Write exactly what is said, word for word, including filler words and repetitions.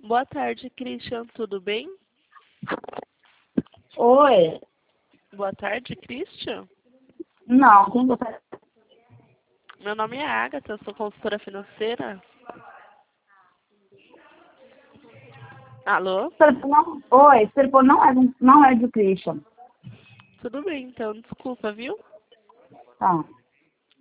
Boa tarde, Christian. Tudo bem? Oi. Boa tarde, Christian. Não, quem você... Meu nome é Agatha, eu sou consultora financeira. Alô? Não, oi, esse telefone não é, do- não é do Christian. Tudo bem, então. Desculpa, viu? Tá.